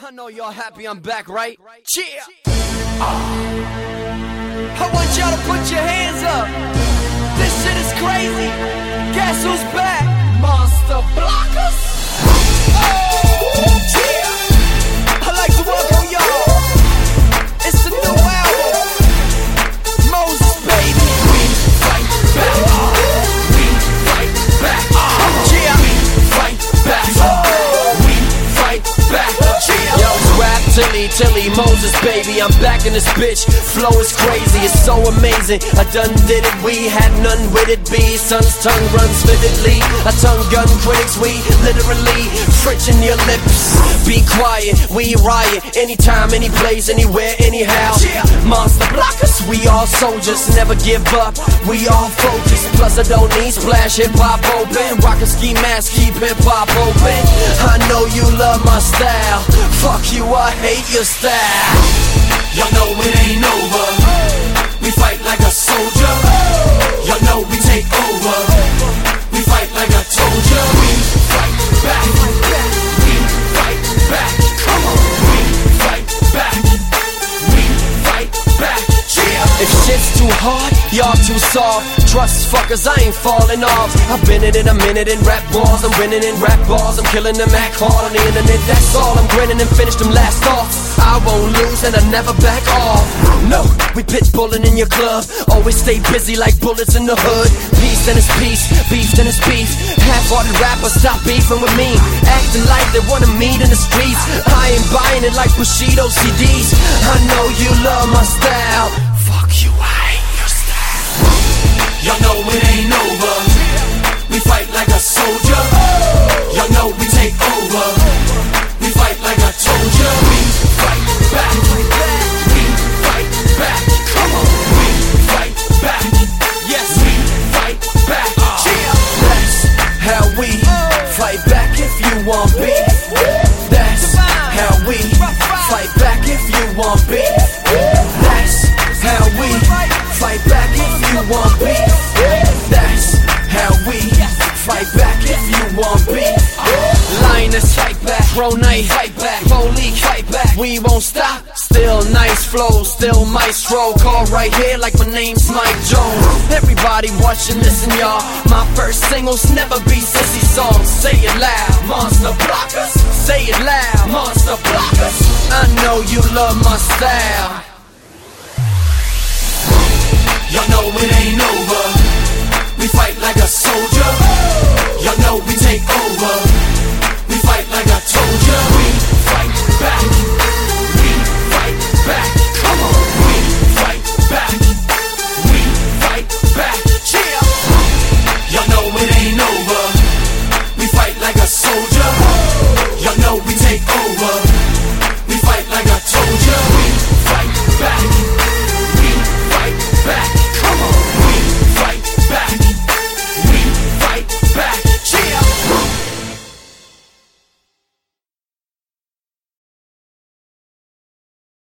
I know y'all happy I'm back, right? Cheer! I want y'all to put your hands up. This shit is crazy. Guess who's back? Monster Blockers. Cheer! I'd like to welcome y'all. It's a new album. Moses, baby. We fight back. We fight back. Cheer! We fight back. We fight back. Yo, rap Tilly, Moses, baby, I'm back in this bitch. Flow is crazy, it's so amazing. I done did it, we had none with it. Be son's tongue runs vividly. I tongue gun critics, we literally friction your lips. Be quiet, we riot. Anytime, any place, anywhere, anyhow. Monster Blockers, we all soldiers. Never give up, we all focused. Plus I don't need splash, hip-hop open. Rock a ski mask, keep hip-hop open. I know you love my style. Fuck you, I hate your style. Y'all know it ain't over. We fight like a soldier. Y'all know we take over. We fight like I told ya. We fight back. We fight back. Come on. We fight back. We fight back. Yeah. If shit's too hard, y'all too soft. Trust fuckers, I ain't falling off. I've been in it a minute in rap wars. I'm winning in rap bars. I'm killing them act hard on the internet. That's all. I'm grinning and finish them last off. I won't lose and I never back off. No, we pit bulling in your club. Always stay busy like bullets in the hood. Peace then it's peace, beef then it's beef. Half-hearted rappers stop beefing with me. Acting like they wanna meet in the streets. I ain't buying it like Bushido CDs. I know you love my style. Fuck you, I hate your style. Y'all know it ain't over. We fight like a soldier. Y'all know we take over. We fight like I told ya. We fight back. We fight back. Come on. We fight back. Yes, we fight back. That's how we fight back if you want beef. That's how we fight back if you want beef. That's how we fight back if you want beef. That's how we fight back if you want beef. Lioness, fight back. Pro Knight, fight back. Police, fight back. We won't stop. Still nice flow, still maestro. Call right here like my name's Mike Jones. Everybody watching, listen y'all. My first singles never be sissy songs. Say it loud, Monster Blockers. Say it loud, Monster Blockers. I know you love my style. Y'all know it ain't over. We fight like a soldier. Y'all know we take over.